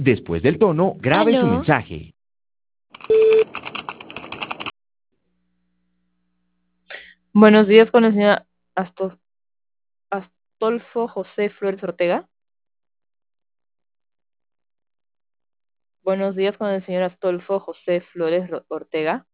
Después del tono, grabe su Aló, mensaje. buenos días con el señor Astolfo José Flores Ortega. Buenos días con el señor Astolfo José Flores Ortega.